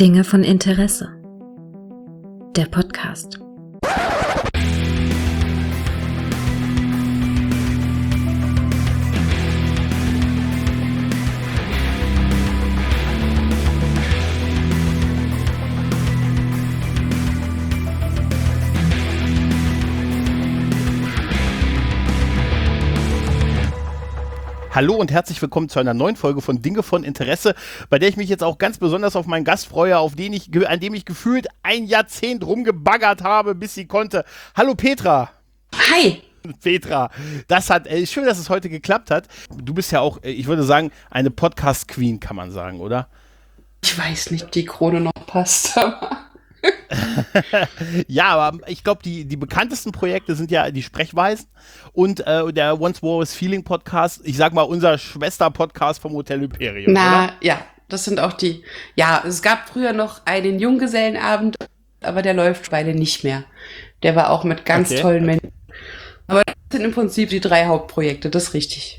Dinge von Interesse. Der Podcast. Hallo und herzlich willkommen zu einer neuen Folge von Dinge von Interesse, bei der ich mich jetzt auch ganz besonders auf meinen Gast freue, an dem ich gefühlt ein Jahrzehnt rumgebaggert habe, bis sie konnte. Hallo Petra. Hi. Petra, schön, dass es heute geklappt hat. Du bist ja auch, ich würde sagen, eine Podcast-Queen, kann man sagen, oder? Ich weiß nicht, ob die Krone noch passt, aber... Ja, aber ich glaube, die bekanntesten Projekte sind ja die Sprechweisen und der Once War Was Feeling Podcast. Ich sag mal, unser Schwester-Podcast vom Hotel Hyperion. Na, oder? ja, das sind auch die... Ja, es gab früher noch einen Junggesellenabend, aber der läuft beide nicht mehr. Der war auch mit ganz tollen Menschen. Aber das sind im Prinzip die 3 Hauptprojekte, das ist richtig.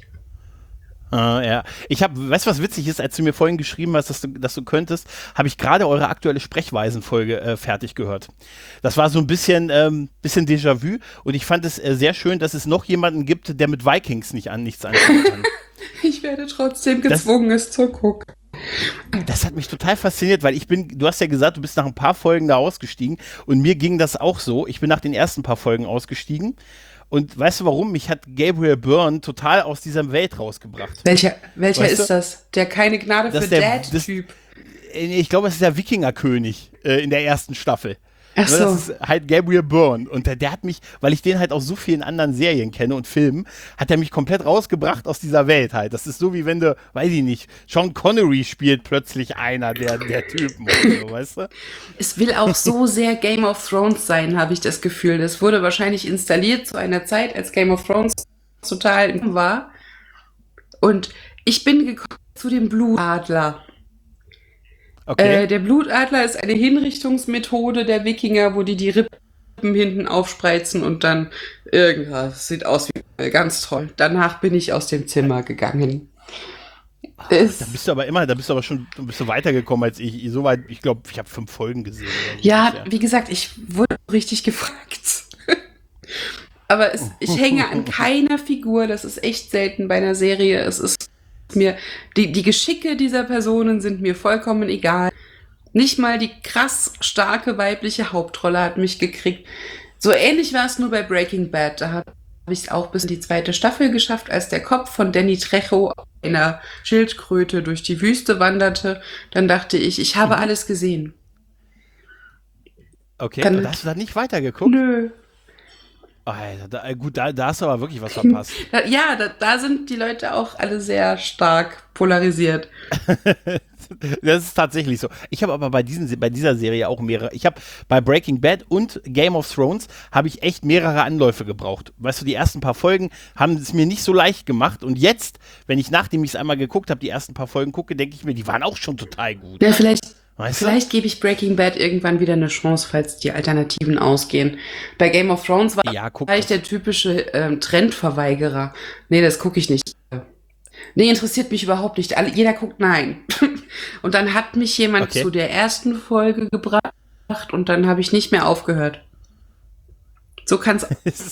Ja. Weißt du, was witzig ist, als du mir vorhin geschrieben hast, dass du könntest, habe ich gerade eure aktuelle Sprechweisenfolge fertig gehört. Das war so ein bisschen Déjà-vu und ich fand es sehr schön, dass es noch jemanden gibt, der mit Vikings nichts anfangen kann. Ich werde trotzdem gezwungen, es zu gucken. Das hat mich total fasziniert, weil du hast ja gesagt, du bist nach ein paar Folgen da ausgestiegen und mir ging das auch so. Ich bin nach den ersten paar Folgen ausgestiegen. Und weißt du warum? Mich hat Gabriel Byrne total aus dieser Welt rausgebracht. Welcher ist das? Der keine Gnade für Dad-Typ. Ich glaube, es ist der Wikingerkönig in der ersten Staffel. Ach so. Das ist halt Gabriel Byrne. Und der hat mich, weil ich den halt aus so vielen anderen Serien kenne und Filmen, hat er mich komplett rausgebracht aus dieser Welt halt. Das ist so, wie wenn du, weiß ich nicht, Sean Connery spielt plötzlich einer der Typen oder so, weißt du? Es will auch so sehr Game of Thrones sein, habe ich das Gefühl. Das wurde wahrscheinlich installiert zu einer Zeit, als Game of Thrones total war. Und ich bin gekommen zu dem Blutadler. Okay. Der Blutadler ist eine Hinrichtungsmethode der Wikinger, wo die Rippen hinten aufspreizen und dann irgendwas sieht aus wie ganz toll. Danach bin ich aus dem Zimmer gegangen. Da bist du weitergekommen als ich. Soweit, ich glaube, ich habe 5 Folgen gesehen. Ja, wie gesagt, ich wurde richtig gefragt. Aber ich hänge an keiner Figur, das ist echt selten bei einer Serie. Es ist mir, die Geschicke dieser Personen sind mir vollkommen egal. Nicht mal die krass starke weibliche Hauptrolle hat mich gekriegt. So ähnlich war es nur bei Breaking Bad. Da habe ich es auch bis in die 2. Staffel geschafft, als der Kopf von Danny Trejo einer Schildkröte durch die Wüste wanderte. Dann dachte ich habe alles gesehen. Okay, und hast du da nicht weitergeguckt? Nö. Alter, da hast du aber wirklich was verpasst. Da sind die Leute auch alle sehr stark polarisiert. Das ist tatsächlich so. Ich habe aber bei dieser Serie auch mehrere. Ich habe bei Breaking Bad und Game of Thrones habe ich echt mehrere Anläufe gebraucht. Weißt du, die ersten paar Folgen haben es mir nicht so leicht gemacht. Und jetzt, wenn ich, nachdem ich es einmal geguckt habe, die ersten paar Folgen gucke, denke ich mir, die waren auch schon total gut. Ja, Vielleicht gebe ich Breaking Bad irgendwann wieder eine Chance, falls die Alternativen ausgehen. Bei Game of Thrones war ich der typische Trendverweigerer. Nee, das gucke ich nicht. Nee, interessiert mich überhaupt nicht. Jeder guckt nein. Und dann hat mich jemand zu der ersten Folge gebracht und dann habe ich nicht mehr aufgehört. So kann's.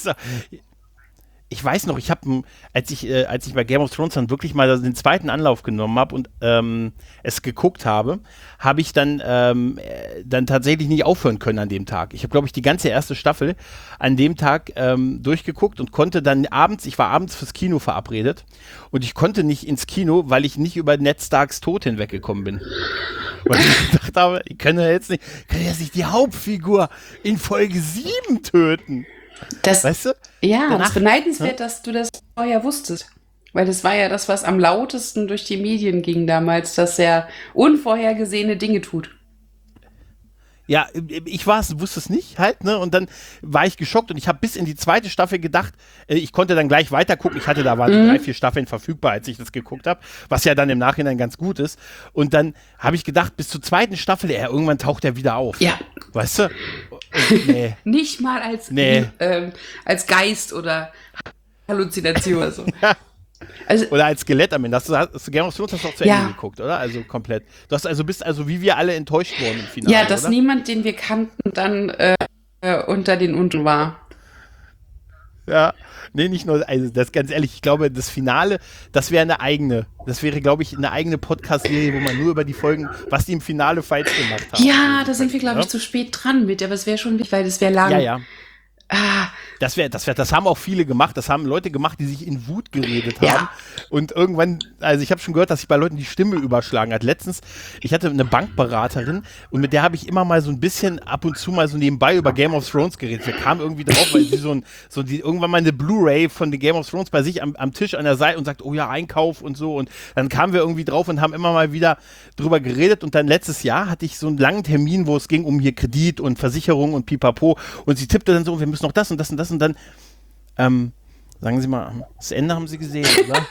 Ich weiß noch, als ich bei Game of Thrones dann wirklich mal den zweiten Anlauf genommen habe und es geguckt habe ich dann tatsächlich nicht aufhören können an dem Tag. Ich habe, glaube ich, die ganze erste Staffel an dem Tag durchgeguckt und konnte dann ich war abends fürs Kino verabredet und ich konnte nicht ins Kino, weil ich nicht über Ned Starks Tod hinweggekommen bin. Und ich dachte aber, ich kann ja jetzt nicht die Hauptfigur in Folge 7 töten. Weißt du? Ja, das ist beneidenswert, dass du das vorher wusstest. Weil das war ja das, was am lautesten durch die Medien ging damals, dass er unvorhergesehene Dinge tut. Ja, wusste es nicht halt, ne? Und dann war ich geschockt und ich habe bis in die 2. Staffel gedacht, ich konnte dann gleich weiter gucken. Da waren 3-4 Staffeln verfügbar, als ich das geguckt habe, was ja dann im Nachhinein ganz gut ist. Und dann habe ich gedacht, bis zur 2. Staffel, irgendwann taucht er wieder auf. Ja. Weißt du? Nee. Nicht mal als Geist oder Halluzination oder so. Also, oder als Skelett am Ende. Hast du Game of Thrones auch zu Ende geguckt, oder? Also komplett. Bist also wie wir alle enttäuscht worden im Finale, ja, dass oder? niemand, den wir kannten, dann unter den Unten war. Ja, nee, nicht nur, also das ganz ehrlich, ich glaube, das Finale, das wäre, glaube ich, eine eigene Podcast-Serie, wo man nur über die Folgen, was die im Finale falsch gemacht haben. Ja, da sind wir, glaube ich, zu spät dran mit, aber es wäre schon wichtig, weil das wäre lang. Ja. Das haben auch viele gemacht. Das haben Leute gemacht, die sich in Wut geredet haben. Ja. Und irgendwann, also ich habe schon gehört, dass sich bei Leuten die Stimme überschlagen hat. Letztens, ich hatte eine Bankberaterin und mit der habe ich immer mal so ein bisschen ab und zu mal so nebenbei über Game of Thrones geredet. Wir kamen irgendwie drauf, weil sie irgendwann mal eine Blu-ray von The Game of Thrones bei sich am Tisch an der Seite und sagt, oh ja, Einkauf und so. Und dann kamen wir irgendwie drauf und haben immer mal wieder drüber geredet. Und dann letztes Jahr hatte ich so einen langen Termin, wo es ging um hier Kredit und Versicherung und Pipapo. Und sie tippte dann so, wir müssen noch das und das und das und dann, sagen Sie mal, das Ende haben Sie gesehen, oder?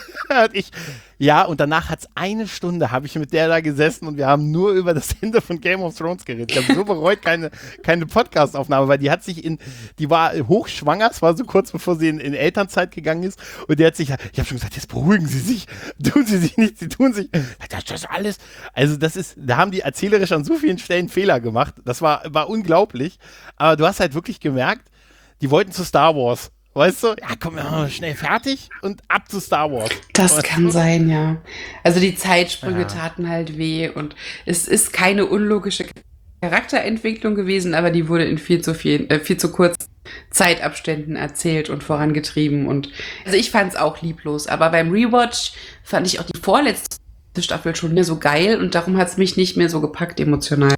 Und danach hat es 1 Stunde, habe ich mit der da gesessen und wir haben nur über das Ende von Game of Thrones geredet. Ich habe so bereut, keine Podcast-Aufnahme, weil die war hochschwanger, es war so kurz bevor sie in Elternzeit gegangen ist und ich habe schon gesagt, jetzt beruhigen Sie sich, tun Sie sich nicht, Sie tun sich, das alles, also da haben die erzählerisch an so vielen Stellen Fehler gemacht, das war unglaublich, aber du hast halt wirklich gemerkt, die wollten zu Star Wars. Weißt du? Ja, komm, wir machen mal schnell fertig und ab zu Star Wars. Das kann sein, ja. Also die Zeitsprünge taten halt weh und es ist keine unlogische Charakterentwicklung gewesen, aber die wurde in viel zu kurzen Zeitabständen erzählt und vorangetrieben und also ich fand es auch lieblos, aber beim Rewatch fand ich auch die vorletzte Staffel schon mehr so geil und darum hat es mich nicht mehr so gepackt emotional.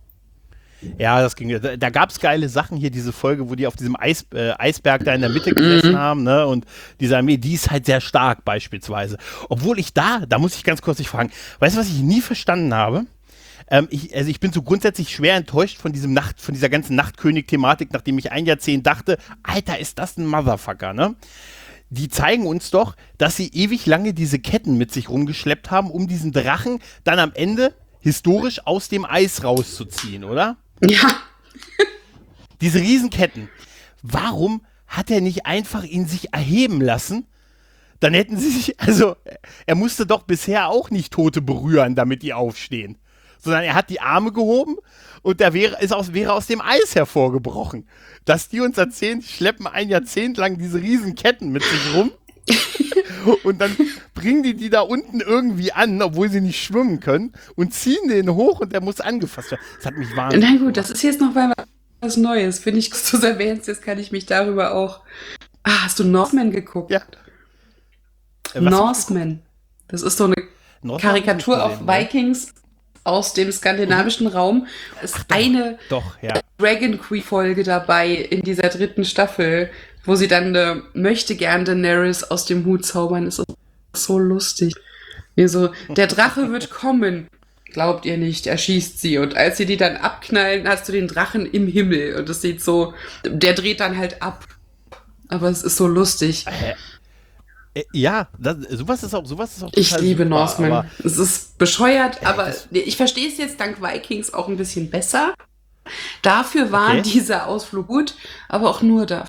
Ja, das ging. Da gab es geile Sachen hier, diese Folge, wo die auf diesem Eisberg da in der Mitte gesessen haben, ne? Und diese Armee, die ist halt sehr stark beispielsweise. Obwohl da muss ich ganz kurz dich fragen, weißt du, was ich nie verstanden habe? Ich bin so grundsätzlich schwer enttäuscht von dieser ganzen Nachtkönig-Thematik, nachdem ich ein Jahrzehnt dachte, Alter, ist das ein Motherfucker, ne? Die zeigen uns doch, dass sie ewig lange diese Ketten mit sich rumgeschleppt haben, um diesen Drachen dann am Ende historisch aus dem Eis rauszuziehen, oder? Ja. Diese Riesenketten. Warum hat er nicht einfach ihn sich erheben lassen? Dann hätten sie sich, also er musste doch bisher auch nicht Tote berühren, damit die aufstehen. Sondern er hat die Arme gehoben und der wäre aus dem Eis hervorgebrochen. Dass die uns erzählen, die schleppen 1 Jahrzehnt lang diese Riesenketten mit sich rum. Und dann bringen die da unten irgendwie an, obwohl sie nicht schwimmen können und ziehen den hoch und der muss angefasst werden. Das hat mich wahnsinnig. Na gut, das ist jetzt noch mal was Neues. Finde ich, dass du es erwähnst, jetzt kann ich mich darüber auch... hast du Northman geguckt? Ja. Northman. Das ist so eine Karikatur auf Vikings aus dem skandinavischen Raum. Es ist eine Dragon Queen-Folge dabei in dieser 3. Staffel, wo sie dann möchte gern Daenerys aus dem Hut zaubern. Das ist so lustig. Wie so, der Drache wird kommen. Glaubt ihr nicht, er schießt sie. Und als sie die dann abknallen, hast du den Drachen im Himmel. Und es sieht so, der dreht dann halt ab. Aber es ist so lustig. Ja, sowas ist auch ich liebe super, Northman. Es ist bescheuert, aber ich verstehe es jetzt dank Vikings auch ein bisschen besser. Dafür war dieser Ausflug gut, aber auch nur dafür.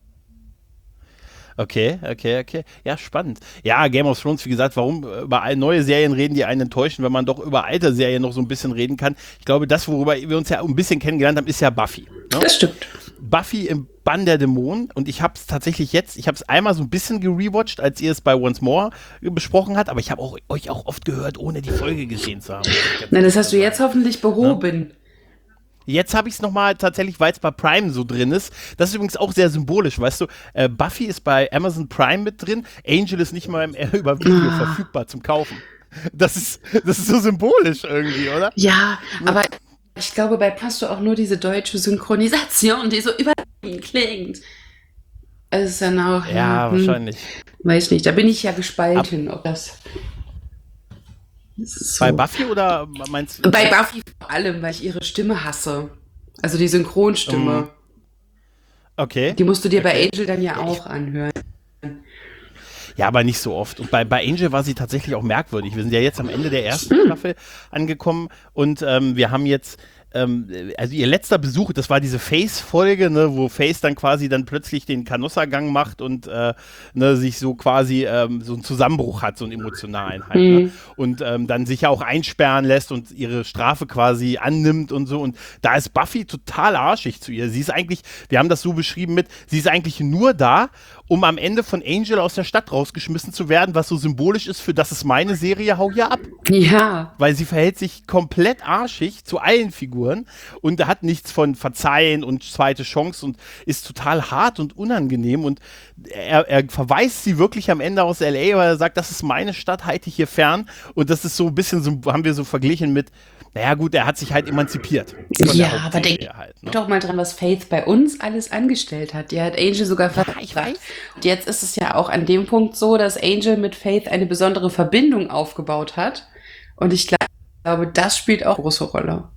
Okay. Ja, spannend. Ja, Game of Thrones, wie gesagt, warum über neue Serien reden, die einen enttäuschen, wenn man doch über alte Serien noch so ein bisschen reden kann. Ich glaube, das, worüber wir uns ja ein bisschen kennengelernt haben, ist ja Buffy. Ne? Das stimmt. Buffy im Bann der Dämonen und ich habe es tatsächlich einmal so ein bisschen gerewatcht, als ihr es bei Once More besprochen habt, aber ich habe euch auch oft gehört, ohne die Folge gesehen zu haben. Na, das hast du jetzt hoffentlich behoben. Ja. Jetzt habe ich es nochmal tatsächlich, weil es bei Prime so drin ist. Das ist übrigens auch sehr symbolisch, weißt du. Buffy ist bei Amazon Prime mit drin. Angel ist nicht mal über Video verfügbar zum Kaufen. Das ist so symbolisch irgendwie, oder? Ja, aber ich glaube, bei hast du auch nur diese deutsche Synchronisation, die so übertrieben klingt. Es ist dann auch... Ja, wahrscheinlich. Weiß nicht, da bin ich ja gespalten, ob das... So. Bei Buffy oder meinst du? Bei Buffy vor allem, weil ich ihre Stimme hasse. Also die Synchronstimme. Okay. Die musst du dir bei Angel dann ja auch anhören. Ja, aber nicht so oft. Und bei Angel war sie tatsächlich auch merkwürdig. Wir sind ja jetzt am Ende der ersten Staffel angekommen und wir haben jetzt also ihr letzter Besuch, das war diese Face-Folge, ne, wo Face dann quasi dann plötzlich den Canossa-Gang macht und ne, sich so quasi so einen Zusammenbruch hat, so einen emotionalen halt. Ne? Und dann sich ja auch einsperren lässt und ihre Strafe quasi annimmt und so. Und da ist Buffy total arschig zu ihr. Sie ist eigentlich, wir haben das so beschrieben sie ist eigentlich nur da, um am Ende von Angel aus der Stadt rausgeschmissen zu werden, was so symbolisch ist für das ist meine Serie, hau hier ab. Ja. Weil sie verhält sich komplett arschig zu allen Figuren und hat nichts von Verzeihen und zweite Chance und ist total hart und unangenehm und er verweist sie wirklich am Ende aus L.A., weil er sagt, das ist meine Stadt, halte ich hier fern und das ist so ein bisschen, so haben wir so verglichen mit, naja gut, er hat sich halt emanzipiert. Ja, aber denk halt, ne? doch mal dran, was Faith bei uns alles angestellt hat. Die hat Angel sogar verbracht. Ich weiß. Und jetzt ist es ja auch an dem Punkt so, dass Angel mit Faith eine besondere Verbindung aufgebaut hat. Und ich glaube, das spielt auch eine große Rolle.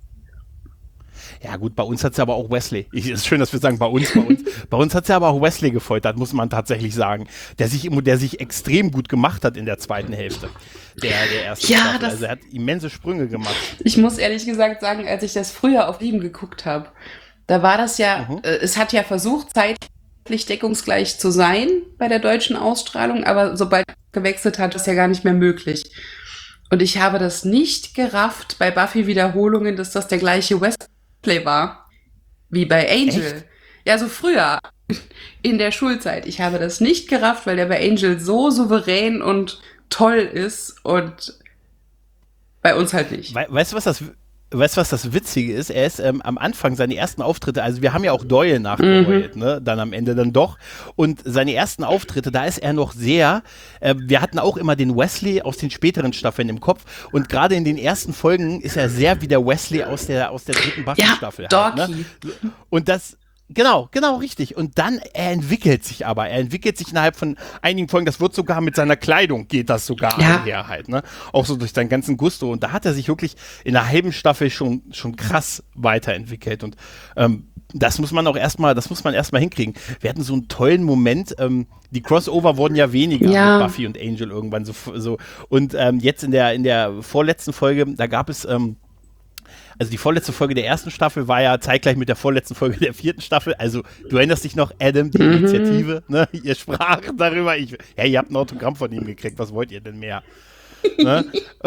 Ja gut, bei uns hat sie aber auch Wesley. Ist schön, dass wir sagen, bei uns. Bei uns hat sie aber auch Wesley gefoltert, muss man tatsächlich sagen. Der sich extrem gut gemacht hat in der zweiten Hälfte. Der ersten Staffel. Also er hat immense Sprünge gemacht. Ich muss ehrlich gesagt sagen, als ich das früher auf Lieben geguckt habe, da war das ja, es hat ja versucht, zeitlich deckungsgleich zu sein bei der deutschen Ausstrahlung, aber sobald gewechselt hat, ist ja gar nicht mehr möglich. Und ich habe das nicht gerafft bei Buffy-Wiederholungen, dass das der gleiche Wesley war wie bei Angel. Echt? Ja, so früher in der Schulzeit. Ich habe das nicht gerafft, weil der bei Angel so souverän und toll ist und bei uns halt nicht. Weißt du, was das Witzige ist? Er ist am Anfang seine ersten Auftritte, also wir haben ja auch Doyle nachgeholt, ne? Dann am Ende dann doch. Und seine ersten Auftritte, da ist er noch sehr, wir hatten auch immer den Wesley aus den späteren Staffeln im Kopf und gerade in den ersten Folgen ist er sehr wie der Wesley aus der dritten Buffy-Staffel. Ja, halt, ne? Und das Genau, richtig. Und dann, er entwickelt sich innerhalb von einigen Folgen, das wird sogar mit seiner Kleidung, geht das sogar einher halt, ne? Auch so durch seinen ganzen Gusto. Und da hat er sich wirklich in der halben Staffel schon krass weiterentwickelt. Und das muss man erstmal hinkriegen. Wir hatten so einen tollen Moment, die Crossover wurden ja weniger mit Buffy und Angel irgendwann so. Und jetzt in der vorletzten Folge, da gab es also die vorletzte Folge der ersten Staffel war ja zeitgleich mit der vorletzten Folge der vierten Staffel. Also du erinnerst dich noch, Adam, die Initiative, ne? Ihr spracht darüber. Ihr habt ein Autogramm von ihm gekriegt. Was wollt ihr denn mehr? Ne?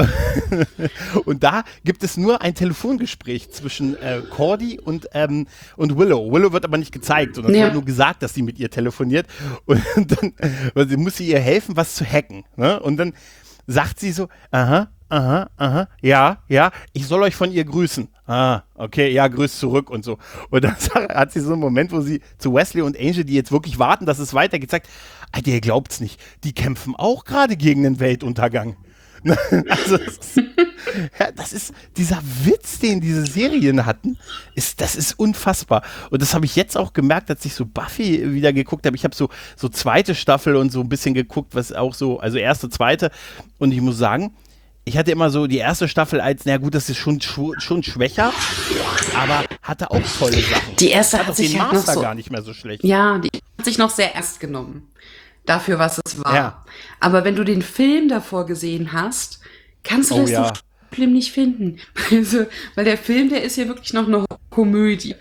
Und da gibt es nur ein Telefongespräch zwischen Cordy und Willow. Willow wird aber nicht gezeigt, sondern es wird nur gesagt, dass sie mit ihr telefoniert. Und dann muss sie ihr helfen, was zu hacken. Ne? Und dann sagt sie so, aha, ja, ich soll euch von ihr grüßen. Ah, okay, ja, grüß zurück und so. Und dann hat sie so einen Moment, wo sie zu Wesley und Angel, die jetzt wirklich warten, dass es weitergeht, sagt, Alter, ihr glaubt's nicht, die kämpfen auch gerade gegen den Weltuntergang. Also, das ist dieser Witz, den diese Serien hatten, das ist unfassbar. Und das habe ich jetzt auch gemerkt, als ich so Buffy wieder geguckt habe. Ich habe so zweite Staffel und so ein bisschen geguckt, was auch so, also erste, zweite. Und ich muss sagen, ich hatte immer so die erste Staffel als, na gut, das ist schon schwächer, aber hatte auch tolle Sachen. Die erste hat sich den halt Master noch so, gar nicht mehr so schlecht. Ja, die hat sich noch sehr ernst genommen. Dafür, was es war. Ja. Aber wenn du den Film davor gesehen hast, kannst du das so schlimm nicht finden. Also, weil der Film, der ist ja wirklich noch eine Komödie.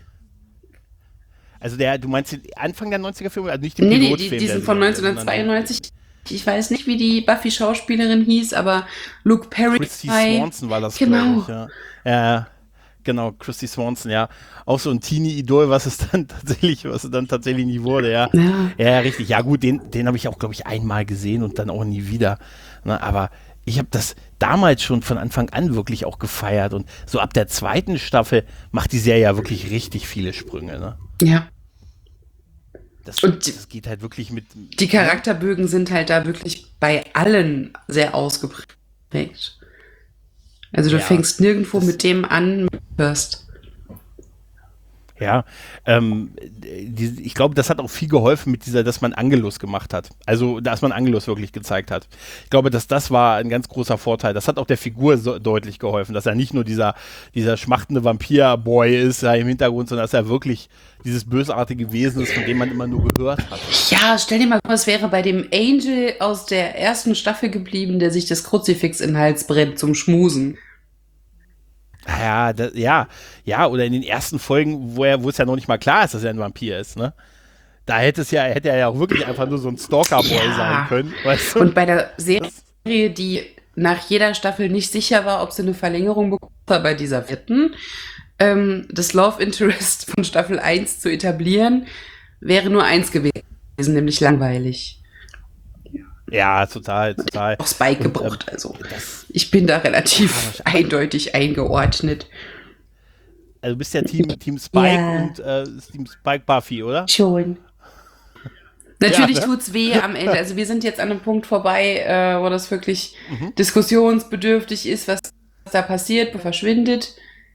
Also du meinst den Anfang der 90er-Filme, also nicht den Pilotfilm? Nee, die sind von 1992. Ich weiß nicht, wie die Buffy-Schauspielerin hieß, aber Luke Perry. Christy Swanson war das, glaube ich. Ja. Genau, Christy Swanson, ja. Auch so ein Teenie-Idol, was es dann tatsächlich nie wurde, ja. Ja, richtig. Ja gut, den habe ich auch, glaube ich, einmal gesehen und dann auch nie wieder. Ne, aber ich habe das damals schon von Anfang an wirklich auch gefeiert und so ab der zweiten Staffel macht die Serie ja wirklich richtig viele Sprünge, ne? Ja. Das geht halt wirklich mit... Die Charakterbögen sind halt da wirklich bei allen sehr ausgeprägt. Also du fängst nirgendwo mit dem an, hörst. Ja, ich glaube, das hat auch viel geholfen mit dass man Angelus gemacht hat. Also, dass man Angelus wirklich gezeigt hat. Ich glaube, das war ein ganz großer Vorteil. Das hat auch der Figur deutlich geholfen, dass er nicht nur dieser schmachtende Vampir-Boy ist da im Hintergrund, sondern dass er wirklich dieses bösartige Wesen ist, von dem man immer nur gehört hat. Ja, stell dir mal vor, es wäre bei dem Angel aus der ersten Staffel geblieben, der sich das Kruzifix in den Hals brennt zum Schmusen. Ja, oder in den ersten Folgen, wo es ja noch nicht mal klar ist, dass er ein Vampir ist, ne? Da hätte er ja auch wirklich einfach nur so ein Stalker-Boy sein können. Weißt du? Und bei der Serie, die nach jeder Staffel nicht sicher war, ob sie eine Verlängerung bekommt, war bei dieser vierten, das Love Interest von Staffel 1 zu etablieren, wäre nur eins gewesen, nämlich langweilig. Ja, total. Auch Spike gebraucht, also. Ich bin da relativ eindeutig eingeordnet. Also du bist ja Team Spike und Team Spike Buffy, oder? Schon. Natürlich tut's weh am Ende. Also wir sind jetzt an einem Punkt vorbei, wo das wirklich diskussionsbedürftig ist, was da passiert, verschwindet.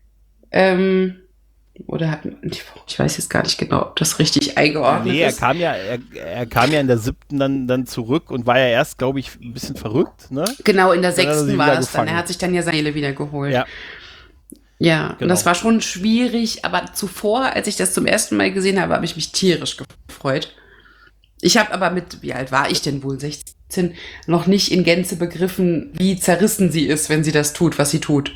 Oder ich weiß jetzt gar nicht genau, ob das richtig eingeordnet ist. Er kam ja in der 7. dann zurück und war ja erst, glaube ich, ein bisschen verrückt, ne? Genau, in der 6. war das dann. Er hat sich dann ja seine Seele wieder geholt. Ja, genau. Und das war schon schwierig, aber zuvor, als ich das zum ersten Mal gesehen habe, habe ich mich tierisch gefreut. Ich habe aber wie alt war ich denn wohl, 16, noch nicht in Gänze begriffen, wie zerrissen sie ist, wenn sie das tut, was sie tut.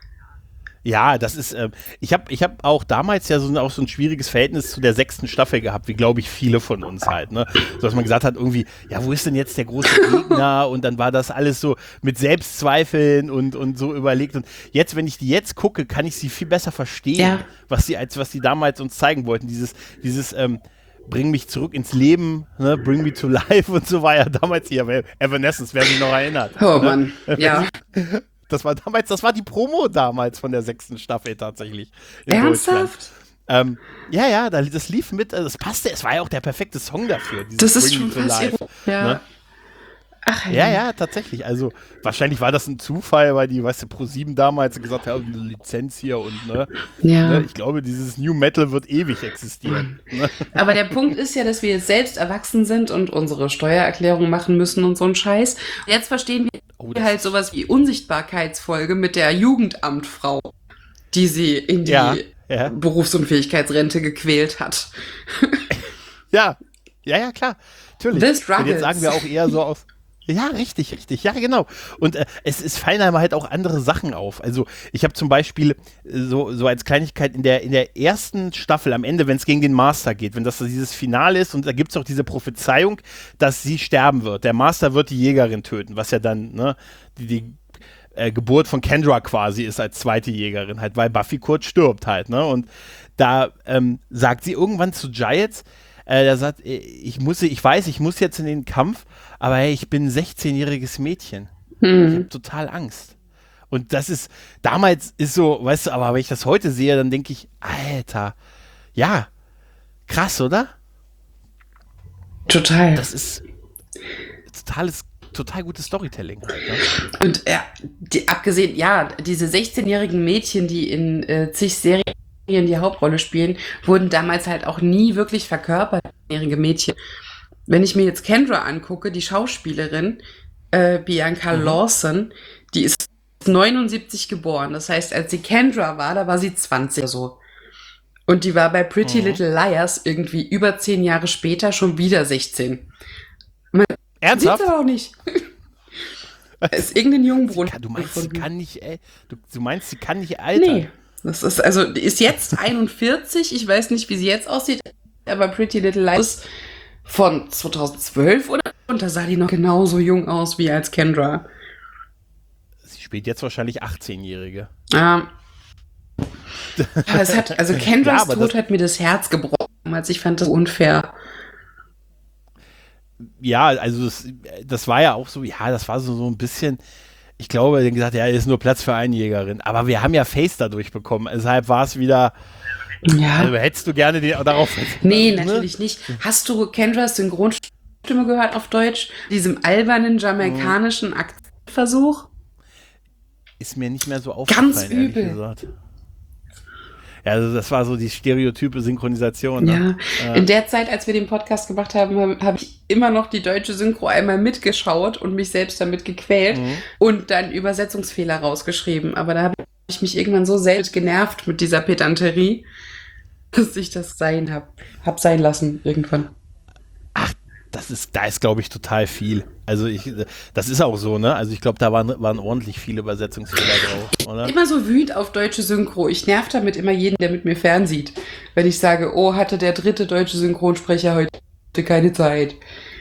Ja, das ist, ich hab auch damals ja so ein schwieriges Verhältnis zu der 6. Staffel gehabt, wie glaube ich viele von uns halt, ne? So dass man gesagt hat irgendwie, ja, wo ist denn jetzt der große Gegner? Und dann war das alles so mit Selbstzweifeln und so überlegt. Und jetzt, wenn ich die jetzt gucke, kann ich sie viel besser verstehen, was sie damals uns zeigen wollten. Dieses bring mich zurück ins Leben, ne? Bring me to life und so war ja damals hier Evanescence, wer sich noch erinnert. Oh ne? Mann, ja. Das war die Promo damals von der 6. Staffel tatsächlich. Ernsthaft? Das lief mit, das passte, es war ja auch der perfekte Song dafür. Das ist schon fast ne? Ach, ja, tatsächlich. Also wahrscheinlich war das ein Zufall, weil die, Pro7 damals gesagt haben, eine Lizenz hier und ne, ich glaube, dieses New Metal wird ewig existieren. Ne? Aber der Punkt ist ja, dass wir jetzt selbst erwachsen sind und unsere Steuererklärung machen müssen und so ein Scheiß. Jetzt verstehen wir halt sowas wie Unsichtbarkeitsfolge mit der Jugendamtfrau, die sie in die Berufsunfähigkeitsrente gequält hat. Ja, klar. Natürlich. Und jetzt sagen wir auch eher so aus. Ja, richtig. Ja, genau. Und es fallen einem halt auch andere Sachen auf. Also ich habe zum Beispiel so als Kleinigkeit in der ersten Staffel am Ende, wenn es gegen den Master geht, wenn das dieses Finale ist und da gibt es auch diese Prophezeiung, dass sie sterben wird. Der Master wird die Jägerin töten, was ja dann ne, die Geburt von Kendra quasi ist als zweite Jägerin, halt, weil Buffy kurz stirbt halt. Ne? Und da sagt sie irgendwann zu Giles, der sagt, ich muss jetzt in den Kampf, aber hey, ich bin ein 16-jähriges Mädchen. Ich habe total Angst. Und das ist, damals ist so, weißt du, aber wenn ich das heute sehe, dann denke ich, Alter, ja, krass, oder? Total. Das ist total gutes Storytelling halt. Ne? Und abgesehen, diese 16-jährigen Mädchen, die in zig Serien die Hauptrolle spielen, wurden damals halt auch nie wirklich verkörpert, jährige Mädchen. Wenn ich mir jetzt Kendra angucke, die Schauspielerin, Bianca Lawson, die ist 79 geboren. Das heißt, als sie Kendra war, da war sie 20 oder so. Und die war bei Pretty Little Liars irgendwie über 10 Jahre später schon wieder 16. Ernsthaft? Sieht's aber auch nicht. Ist irgendein Jungbrunnen. Du meinst, sie kann nicht, du meinst, sie kann nicht altern? Nee. Das ist, also, die ist jetzt 41. Ich weiß nicht, wie sie jetzt aussieht, aber Pretty Little Liars von 2012 oder? Und da sah die noch genauso jung aus wie als Kendra. Sie spielt jetzt wahrscheinlich 18-Jährige. Kendras Tod hat mir das Herz gebrochen, als ich fand das unfair. Ja, also das war ja auch so, das war so ein bisschen, ich glaube, er hat gesagt, er ist nur Platz für eine Jägerin. Aber wir haben ja Face dadurch bekommen, deshalb war es wieder, also hättest du gerne darauf... Nee, natürlich nicht. Hast du Kendras Synchronstimme gehört auf Deutsch? Diesem albernen jamaikanischen Akzentversuch? Ist mir nicht mehr so aufgefallen, ganz übel. Ehrlich gesagt. Ja, also das war so die stereotype Synchronisation. Ne? Ja, in der Zeit, als wir den Podcast gemacht haben, habe ich immer noch die deutsche Synchro einmal mitgeschaut und mich selbst damit gequält und dann Übersetzungsfehler rausgeschrieben. Aber da habe ich mich irgendwann so selbst genervt mit dieser Pedanterie, dass ich das hab sein lassen irgendwann. Ach, da ist, glaube ich, total viel. Also das ist auch so, ne? Also ich glaube, da waren ordentlich viele Übersetzungsfehler drauf, oder? Immer so wütend auf deutsche Synchro. Ich nerv damit immer jeden, der mit mir fernsieht. Wenn ich sage, oh, hatte der 3. deutsche Synchronsprecher heute keine Zeit.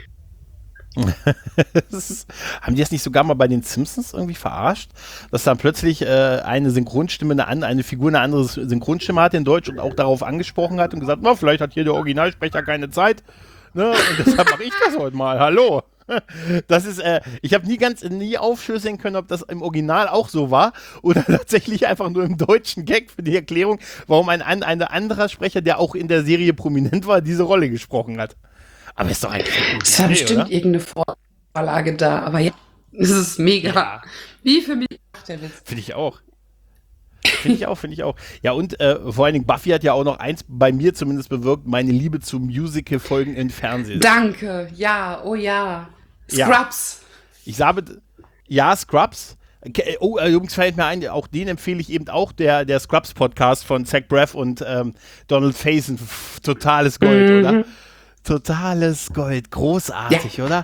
Haben die das nicht sogar mal bei den Simpsons irgendwie verarscht? Dass dann plötzlich eine Synchronstimme, eine Figur eine andere Synchronstimme hatte in Deutsch und auch darauf angesprochen hat und gesagt, na, vielleicht hat hier der Originalsprecher keine Zeit. Ne? Und deshalb mache ich das heute mal. Hallo. Das ist, ich habe nie aufschlüsseln können, ob das im Original auch so war oder tatsächlich einfach nur im deutschen Gag für die Erklärung, warum ein anderer Sprecher, der auch in der Serie prominent war, diese Rolle gesprochen hat. Aber ist doch eigentlich es war bestimmt irgendeine Vorlage da, aber ja, es ist mega. Ja. Wie für mich der Witz. Finde ich auch. Finde ich auch. Ja, und vor allen Dingen, Buffy hat ja auch noch eins bei mir zumindest bewirkt, meine Liebe zu Musical-Folgen im Fernsehen. Danke, ja, oh ja. Scrubs. Ja. Scrubs. Oh, übrigens fällt mir ein, auch den empfehle ich eben auch, der Scrubs-Podcast von Zach Braff und Donald Faison. Totales Gold, oder? Totales Gold. Großartig, oder?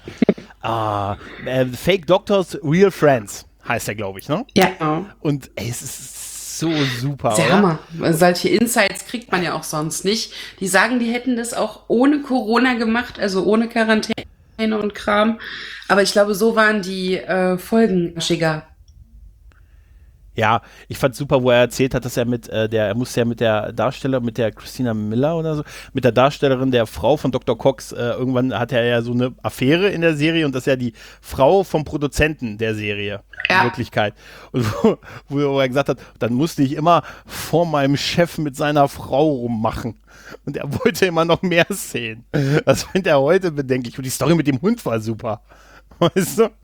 Fake Doctors, Real Friends heißt er, glaube ich, ne? Ja. Und es ist so super, der oder? Hammer. Solche Insights kriegt man ja auch sonst nicht. Die sagen, die hätten das auch ohne Corona gemacht, also ohne Quarantäne und Kram. Aber ich glaube, so waren die Folgen schicker. Ja, ich fand's super, wo er erzählt hat, dass er er musste ja mit der Darstellerin, mit der Christina Miller oder so, mit der Darstellerin der Frau von Dr. Cox, irgendwann hatte er ja so eine Affäre in der Serie und das ist ja die Frau vom Produzenten der Serie, in Wirklichkeit. Und wo er gesagt hat, dann musste ich immer vor meinem Chef mit seiner Frau rummachen. Und er wollte immer noch mehr sehen. Das findet er heute bedenklich. Und die Story mit dem Hund war super. Weißt du?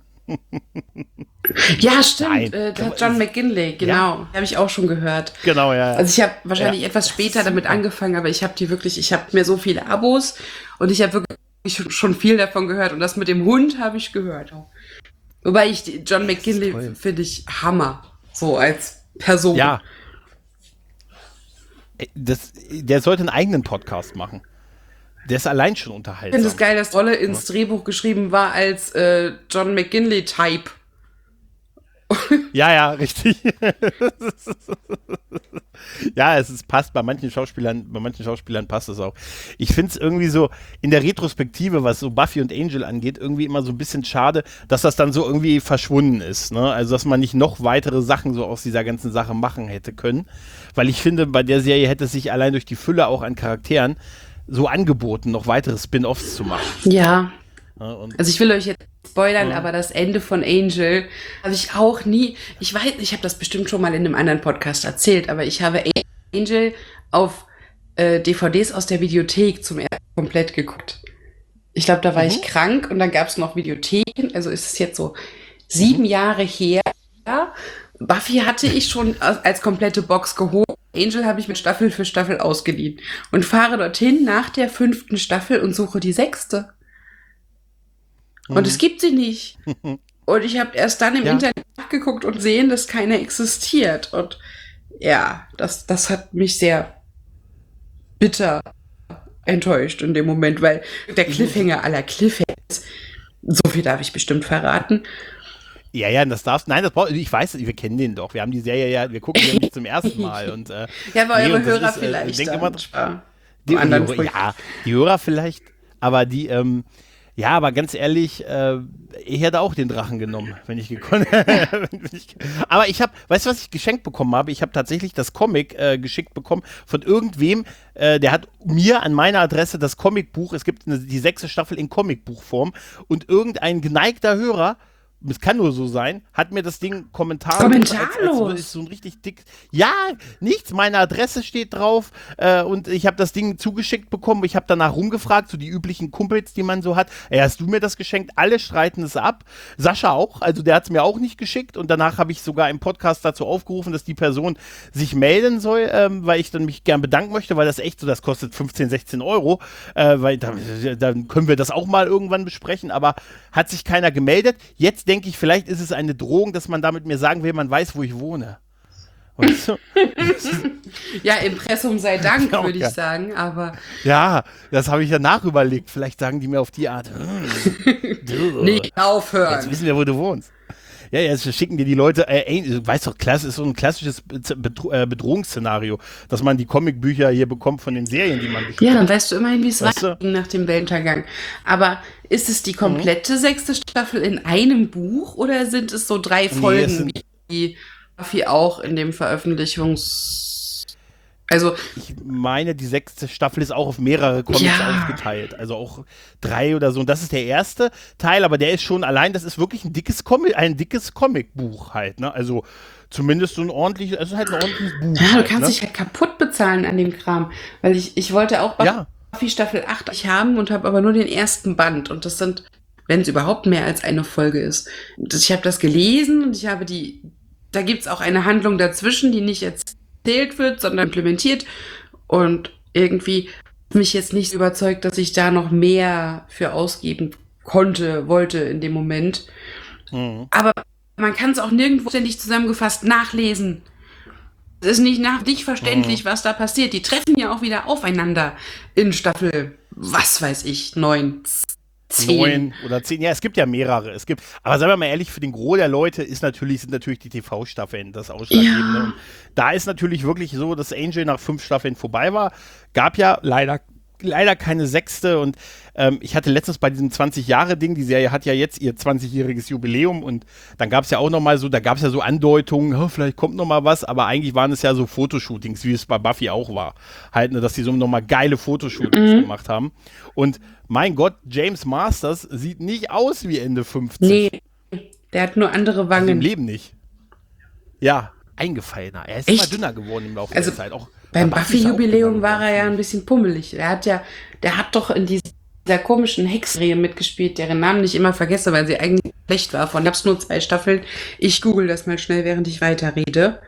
Ja, stimmt. John McGinley, genau. Ja. Habe ich auch schon gehört. Genau, ja. Also ich habe wahrscheinlich etwas später damit angefangen, aber ich habe mir so viele Abos und ich habe wirklich schon viel davon gehört. Und das mit dem Hund habe ich gehört. Wobei John McGinley finde ich Hammer. So als Person. Ja. Der sollte einen eigenen Podcast machen. Der ist allein schon unterhaltsam. Ich finde es geil, dass Rolle ins Drehbuch geschrieben war als John McGinley-Type. Ja, richtig. Ja, passt bei manchen Schauspielern passt es auch. Ich finde es irgendwie so in der Retrospektive, was so Buffy und Angel angeht, irgendwie immer so ein bisschen schade, dass das dann so irgendwie verschwunden ist. Ne? Also, dass man nicht noch weitere Sachen so aus dieser ganzen Sache machen hätte können. Weil ich finde, bei der Serie hätte es sich allein durch die Fülle auch an Charakteren so angeboten, noch weitere Spin-Offs zu machen. Ja. Also ich will euch jetzt spoilern, aber das Ende von Angel habe ich auch nie, ich weiß, ich habe das bestimmt schon mal in einem anderen Podcast erzählt, aber ich habe Angel auf DVDs aus der Videothek zum ersten Mal komplett geguckt. Ich glaube, da war ich krank und dann gab es noch Videotheken, also ist es jetzt so 7 Jahre her. Buffy hatte ich schon als komplette Box geholt. Angel habe ich mit Staffel für Staffel ausgeliehen und fahre dorthin nach der 5. Staffel und suche die 6. Und es gibt sie nicht. Und ich habe erst dann im Internet nachgeguckt und sehen, dass keine existiert. Und ja, das hat mich sehr bitter enttäuscht in dem Moment, weil der Cliffhanger aller Cliffhangers, so viel darf ich bestimmt verraten. Ja, ich weiß, wir kennen den doch. Wir haben die Serie wir gucken die nicht zum ersten Mal. Und, ja, aber eure Hörer vielleicht. Die Hörer vielleicht, aber aber ganz ehrlich, ich hätte auch den Drachen genommen, wenn ich gekonnt hätte. Aber weißt du, was ich geschenkt bekommen habe? Ich habe tatsächlich das Comic geschickt bekommen von irgendwem, der hat mir an meiner Adresse das Comicbuch, es gibt die 6. Staffel in Comicbuchform und irgendein geneigter Hörer, es kann nur so sein, hat mir das Ding kommentarlos als so ein richtig dick, ja, nichts, meine Adresse steht drauf und ich habe das Ding zugeschickt bekommen, ich habe danach rumgefragt, so die üblichen Kumpels, die man so hat, hast du mir das geschenkt? Alle streiten es ab, Sascha auch, also der hat es mir auch nicht geschickt und danach habe ich sogar im Podcast dazu aufgerufen, dass die Person sich melden soll, weil ich dann mich gern bedanken möchte, weil das echt so, das kostet 15, 16 Euro, weil dann können wir das auch mal irgendwann besprechen, aber hat sich keiner gemeldet. Jetzt denke ich, vielleicht ist es eine Drohung, dass man damit mir sagen will, man weiß, wo ich wohne. Weißt du? Ja, Impressum sei Dank, Ja, würde ich ja. sagen, aber Ja, das habe ich ja nachüberlegt. Vielleicht sagen die mir auf die Art, du, nicht jetzt aufhören. wissen wir, wo du wohnst. Ja, jetzt schicken dir die Leute, du weißt doch, ist so ein klassisches Bedrohungsszenario, dass man die Comicbücher hier bekommt von den Serien, die man bespricht. Ja, dann weißt du immerhin, wie es Weißt du? weiterging nach dem Weltuntergang. Aber ist es die komplette 6. Staffel in einem Buch oder sind es so 3 Folgen, es sind- wie Buffy auch in dem Also, Ich meine, die 6. Staffel ist auch auf mehrere Comics Ja. aufgeteilt. Also auch 3 oder so. Und das ist der erste Teil, aber der ist schon allein, das ist wirklich ein dickes Comicbuch halt, ne? Also zumindest so ein ordentliches, also halt ein ordentliches Buch. ja, du halt, kannst ne? dich halt kaputt bezahlen an dem Kram. Weil ich wollte auch Ja. Buffy Staffel 8 haben und habe aber nur den ersten Band. Und das sind, wenn es überhaupt mehr als eine Folge ist. Ich habe das gelesen und da gibt es auch eine Handlung dazwischen, die nicht erzählt wird, sondern implementiert. Und irgendwie hat mich jetzt nicht überzeugt, dass ich da noch mehr für ausgeben wollte in dem Moment. Mhm. Aber man kann es auch nirgendwo ständig zusammengefasst nachlesen. Es ist nicht verständlich, was da passiert. Die treffen ja auch wieder aufeinander in Staffel, was weiß ich, 9, 10. 9 oder 10, ja, es gibt ja mehrere. Aber sagen wir mal ehrlich, für den Gros der Leute sind natürlich die TV-Staffeln das Ausschlaggebende. Ja. Und da ist natürlich wirklich so, dass Angel nach 5 Staffeln vorbei war. Gab ja leider keine 6. Und ich hatte letztens bei diesem 20-Jahre-Ding, die Serie hat ja jetzt ihr 20-jähriges Jubiläum und dann gab es ja auch noch mal so, da gab es ja so Andeutungen, vielleicht kommt noch mal was, aber eigentlich waren es ja so Fotoshootings, wie es bei Buffy auch war. Halt, ne, dass die so noch mal geile Fotoshootings gemacht haben. Und mein Gott, James Masters sieht nicht aus wie Ende 50. Nee, der hat nur andere Im Wangen. Leben nicht. Ja, eingefallener. Er ist Echt? immer dünner geworden im Laufe Also der Zeit. Auch Beim bei Buffy ist er auch Buffy-Jubiläum dünner war er ja geworden, ein bisschen pummelig. Der hat doch in dieser komischen Hexserie mitgespielt, deren Namen ich immer vergesse, weil sie eigentlich schlecht war. Von gab's nur 2 Staffeln. Ich google das mal schnell, während ich weiterrede.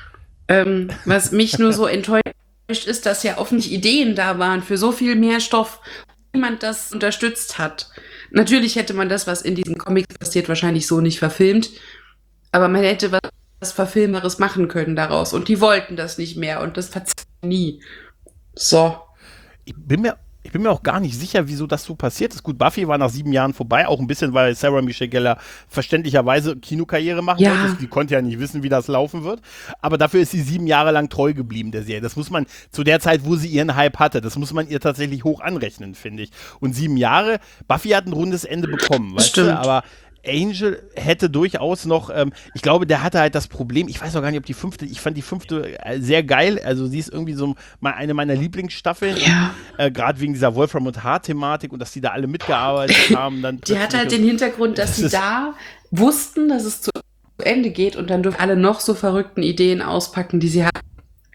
Was mich nur so enttäuscht ist, dass ja offensichtlich Ideen da waren für so viel mehr Stoff, niemand das unterstützt hat. Natürlich hätte man das, was in diesen Comics passiert, wahrscheinlich so nicht verfilmt, aber man hätte was Verfilmeres machen können daraus. Und die wollten das nicht mehr und das passiert nie. So. Ich bin mir auch gar nicht sicher, wieso das so passiert ist. Gut, Buffy war nach 7 Jahren vorbei, auch ein bisschen, weil Sarah Michelle Gellar verständlicherweise Kinokarriere machen Ja. wollte. Die konnte ja nicht wissen, wie das laufen wird. Aber dafür ist sie 7 Jahre lang treu geblieben, der Serie. Das muss man zu der Zeit, wo sie ihren Hype hatte, das muss man ihr tatsächlich hoch anrechnen, finde ich. Und 7 Jahre, Buffy hat ein rundes Ende bekommen, weißt Stimmt. du? Aber Angel hätte durchaus noch, ich glaube, der hatte halt das Problem, ich weiß auch gar nicht, ob die 5., ich fand die 5. sehr geil, also sie ist irgendwie so eine meiner Lieblingsstaffeln, Ja. gerade wegen dieser Wolfram und Hart-Thematik und dass die da alle mitgearbeitet haben. Dann Die hat halt den Hintergrund, dass sie da wussten, dass es zu Ende geht und dann dürfen alle noch so verrückten Ideen auspacken, die sie hatten.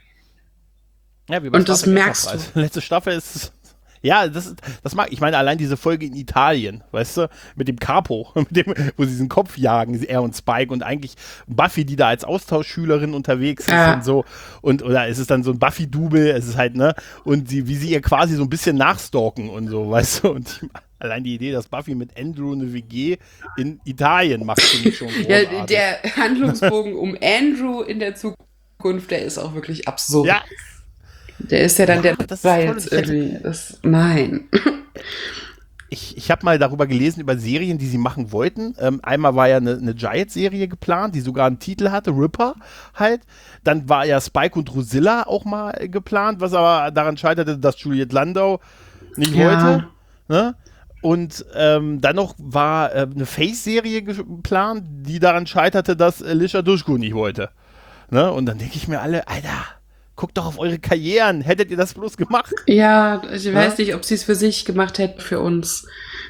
ja, wie bei und das Star Trek merkst Enterprise. Letzte Staffel ist, ja, das mag ich meine, allein diese Folge in Italien, weißt du, mit dem Capo, wo sie diesen Kopf jagen, er und Spike und eigentlich Buffy, die da als Austauschschülerin unterwegs ist und so, oder es ist dann so ein Buffy-Double, es ist halt, ne, und wie sie ihr quasi so ein bisschen nachstalken und so, weißt du, und allein die Idee, dass Buffy mit Andrew eine WG in Italien macht, finde ich schon großartig. Ja, der Handlungsbogen um Andrew in der Zukunft, der ist auch wirklich absurd. Ja, Der ist ja dann Ja, der das ist war toll. jetzt irgendwie. Nein. Ich habe mal darüber gelesen, über Serien, die sie machen wollten. Einmal war ja eine Giant-Serie geplant, die sogar einen Titel hatte, Ripper halt. Dann war ja Spike und Drusilla auch mal geplant, was aber daran scheiterte, dass Juliette Landau nicht wollte. Ne? Und dann noch war eine Face-Serie geplant, die daran scheiterte, dass Lisha Dushku nicht wollte. Ne? Und dann denke ich mir alle, Alter, guckt doch auf eure Karrieren. Hättet ihr das bloß gemacht? Ja, ich weiß nicht, ob sie es für sich gemacht hätten, für uns.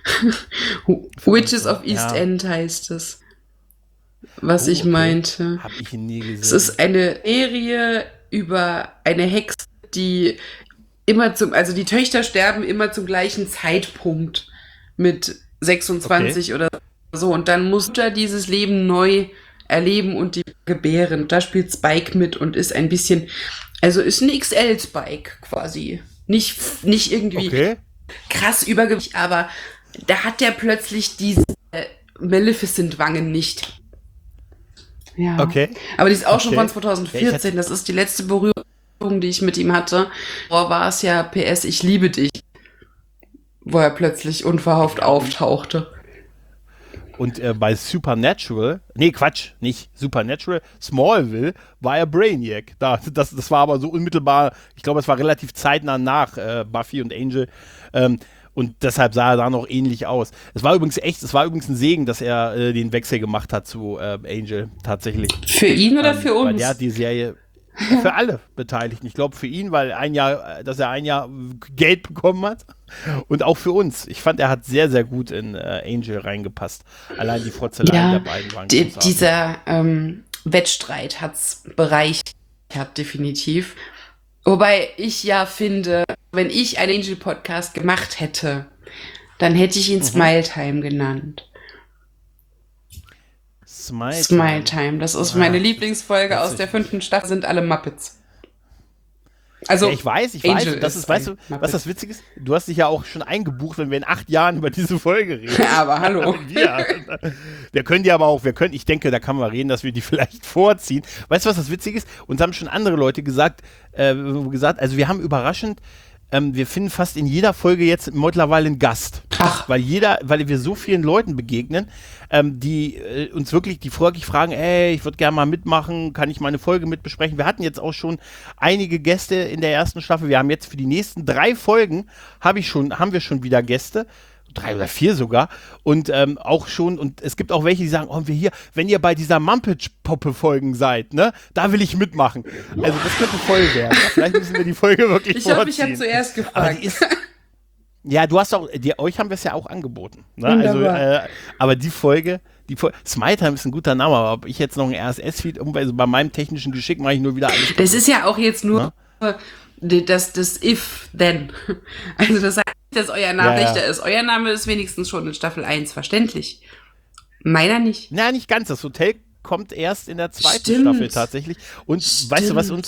Witches of East Ja. End heißt es. Was ich okay. meinte. Hab ich nie gesehen. Es ist eine Serie über eine Hexe, die also die Töchter sterben immer zum gleichen Zeitpunkt mit 26 oder so. Und dann muss Mutter dieses Leben neu erleben und die gebären. Da spielt Spike mit und ist ein bisschen, also ist ein XL-Spike quasi. Nicht irgendwie krass Übergewicht, aber da hat der plötzlich diese Maleficent-Wangen nicht. Ja. Okay. Aber die ist auch schon Okay. von 2014. Das ist die letzte Berührung, die ich mit ihm hatte. Vorher war es ja PS, ich liebe dich. Wo er plötzlich unverhofft auftauchte. Und bei Supernatural, nee, Quatsch, nicht Supernatural, Smallville war er Brainiac. Das war aber so unmittelbar, ich glaube, es war relativ zeitnah nach Buffy und Angel. Und deshalb sah er da noch ähnlich aus. Es war übrigens ein Segen, dass er den Wechsel gemacht hat zu Angel, tatsächlich. Für ihn oder für uns? Weil der hat die Serie für alle Beteiligten. Ich glaube für ihn, weil dass er ein Jahr Geld bekommen hat. Und auch für uns. Ich fand, er hat sehr, sehr gut in Angel reingepasst. Allein die Frotzeleien der beiden waren großartig. Dieser Wettstreit hat es bereichert, definitiv. Wobei ich ja finde, wenn ich einen Angel-Podcast gemacht hätte, dann hätte ich ihn Smile Time genannt. Smile Time, das ist meine Lieblingsfolge aus der 5. Staffel, sind alle Muppets. Also, ja, ich weiß. Angel Das ist, weißt du, was das Witzige ist? Du hast dich ja auch schon eingebucht, wenn wir in 8 Jahren über diese Folge reden. Ja, aber hallo. Wir können die aber auch, ich denke, da kann man reden, dass wir die vielleicht vorziehen. Weißt du, was das Witzige ist? Uns haben schon andere Leute gesagt, also wir haben überraschend, wir finden fast in jeder Folge jetzt mittlerweile einen Gast. Ach. Weil wir so vielen Leuten begegnen, die uns wirklich die folglich fragen, ich würde gerne mal mitmachen, kann ich meine Folge mitbesprechen? Wir hatten jetzt auch schon einige Gäste in der ersten Staffel. Wir haben jetzt für die nächsten 3 Folgen haben wir schon wieder Gäste. 3 oder 4 sogar. Und auch schon, und es gibt auch welche, die sagen, wenn ihr bei dieser Muppet-Puppe-Folgen seid, ne, da will ich mitmachen. Also das könnte voll werden. Vielleicht müssen wir die Folge wirklich vorziehen. Ich hoffe, ich habe zuerst gefragt. Ja, du hast auch, euch haben wir es ja auch angeboten. Ne? Also, aber die Folge, Smile Time ist ein guter Name, aber ob ich jetzt noch ein RSS-Feed, also bei meinem technischen Geschick mache ich nur wieder alles. Das ist ja auch jetzt nur das If, Then. Also das heißt, dass euer Name nicht da ist. Euer Name ist wenigstens schon in Staffel 1 verständlich. Meiner nicht. Na, nicht ganz. Das Hotel kommt erst in der 2. Stimmt. Staffel tatsächlich. Und weißt du, was uns,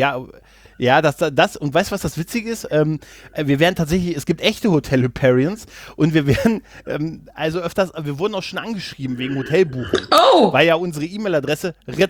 und weißt du, was das Witzige ist? Wir werden tatsächlich, es gibt echte Hotel Hyperions und wir werden, wir wurden auch schon angeschrieben wegen Hotelbuchung. Oh! Weil ja unsere E-Mail-Adresse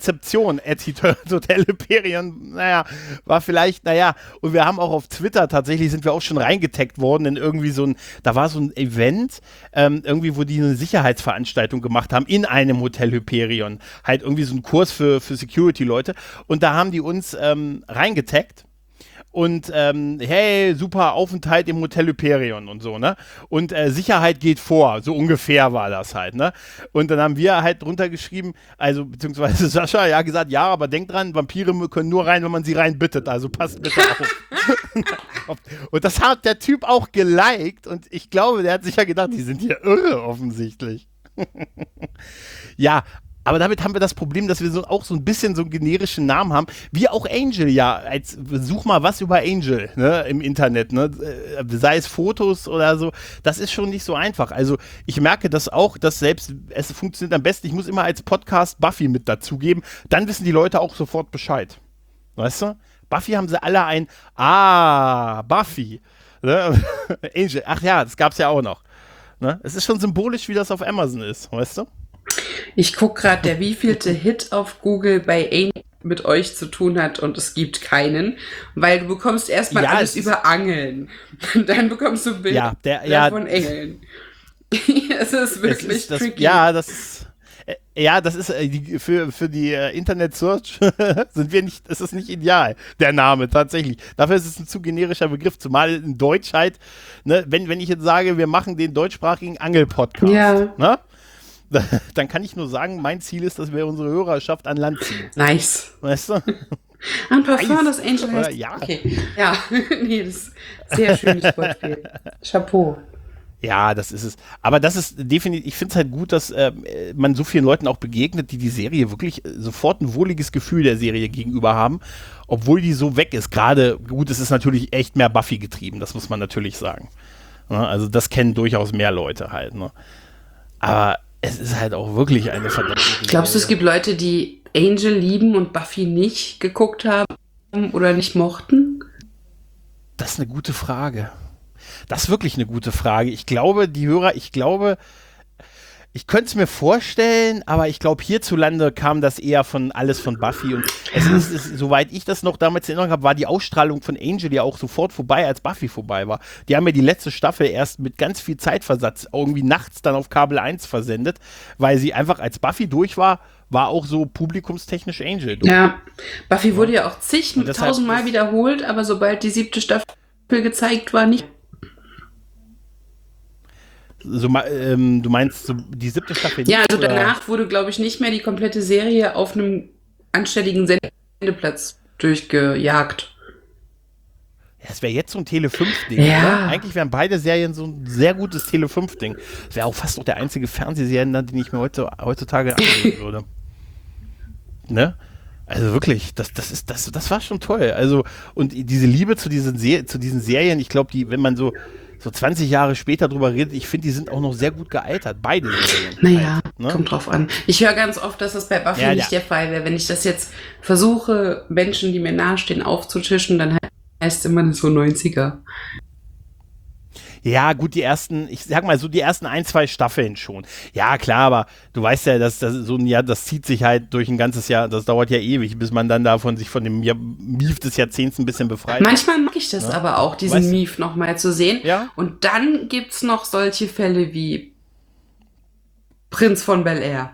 rezeption@hotelhyperion, war vielleicht, und wir haben auch auf Twitter tatsächlich, sind wir auch schon reingetaggt worden in irgendwie da war so ein Event, irgendwie, wo die eine Sicherheitsveranstaltung gemacht haben in einem Hotel Hyperion. Halt irgendwie so ein Kurs für Security-Leute und da haben die uns reingetaggt. Und hey, super Aufenthalt im Hotel Hyperion und so, ne? Und Sicherheit geht vor, so ungefähr war das halt, ne? Und dann haben wir halt drunter geschrieben, also beziehungsweise Sascha, gesagt, ja, aber denkt dran, Vampire können nur rein, wenn man sie rein bittet, also passt bitte auf. Und das hat der Typ auch geliked und ich glaube, der hat sich ja gedacht, die sind hier irre offensichtlich. Ja, aber damit haben wir das Problem, dass wir auch so ein bisschen so einen generischen Namen haben, wie auch Angel, such mal was über Angel, ne, im Internet, ne, sei es Fotos oder so, das ist schon nicht so einfach. Also ich merke das auch, dass selbst, es funktioniert am besten, ich muss immer als Podcast Buffy mit dazugeben, dann wissen die Leute auch sofort Bescheid. Weißt du? Buffy haben sie alle Buffy. Ne? Angel, ach ja, das gab's ja auch noch. Ne? Es ist schon symbolisch, wie das auf Amazon ist, weißt du? Ich gucke gerade, der wievielte Hit auf Google bei Angel mit euch zu tun hat und es gibt keinen, weil du bekommst erstmal alles über Angeln und dann bekommst du Bilder von Engeln. Es ist wirklich tricky. Das ist für die Internet-Search ist es nicht ideal, der Name tatsächlich. Dafür ist es ein zu generischer Begriff, zumal in Deutsch halt, ne, wenn ich jetzt sage, wir machen den deutschsprachigen Angel-Podcast, ne? Dann kann ich nur sagen, mein Ziel ist, dass wir unsere Hörerschaft an Land ziehen. Nice. Weißt du? Ein Parfum, das Angel heißt. Ja. Okay. Ja, nee, das ist sehr schönes Wortspiel. Chapeau. Ja, das ist es. Aber das ist definitiv, ich finde es halt gut, dass man so vielen Leuten auch begegnet, die Serie wirklich sofort ein wohliges Gefühl der Serie gegenüber haben, obwohl die so weg ist. Gerade, gut, es ist natürlich echt mehr Buffy getrieben, das muss man natürlich sagen. Ja, also das kennen durchaus mehr Leute halt. Ne? Aber es ist halt auch wirklich eine verdammte Serie. Glaubst du, es gibt Leute, die Angel lieben und Buffy nicht geguckt haben oder nicht mochten? Das ist eine gute Frage. Das ist wirklich eine gute Frage. Ich glaube, Ich könnte es mir vorstellen, aber ich glaube, hierzulande kam das eher alles von Buffy. Und soweit ich das noch damals in Erinnerung habe, war die Ausstrahlung von Angel ja auch sofort vorbei, als Buffy vorbei war. Die haben ja die letzte Staffel erst mit ganz viel Zeitversatz irgendwie nachts dann auf Kabel 1 versendet, weil sie einfach, als Buffy durch war auch so publikumstechnisch Angel durch. Ja, Buffy wurde ja auch tausendmal wiederholt, aber sobald die 7. Staffel gezeigt war, nicht. So, du meinst so die 7. Staffel nicht? Ja, also danach wurde, glaube ich, nicht mehr die komplette Serie auf einem anständigen Sendeplatz durchgejagt. Ja, das wäre jetzt so ein Tele5-Ding, oder? Eigentlich wären beide Serien so ein sehr gutes Tele5-Ding. Das wäre auch fast noch der einzige Fernsehsender, den ich mir heutzutage ansehen würde. Ne? Also wirklich, das war schon toll. Also, und diese Liebe zu diesen Serien, ich glaube, wenn man so 20 Jahre später drüber redet, ich finde, die sind auch noch sehr gut gealtert. Beide Serien. Naja, ne? Kommt drauf an. Ich höre ganz oft, dass das bei Buffy nicht der Fall wäre. Wenn ich das jetzt versuche, Menschen, die mir nahestehen, aufzutischen, dann heißt es immer so 90er. Ja, gut, ich sag mal so die ersten 1, 2 Staffeln schon. Ja, klar, aber du weißt ja, dass das so ein Jahr, das zieht sich halt durch ein ganzes Jahr, das dauert ja ewig, bis man dann sich von dem Mief des Jahrzehnts ein bisschen befreit. Manchmal mag ich das aber auch, diesen Mief nochmal zu sehen. Ja? Und dann gibt's noch solche Fälle wie Prinz von Bel-Air.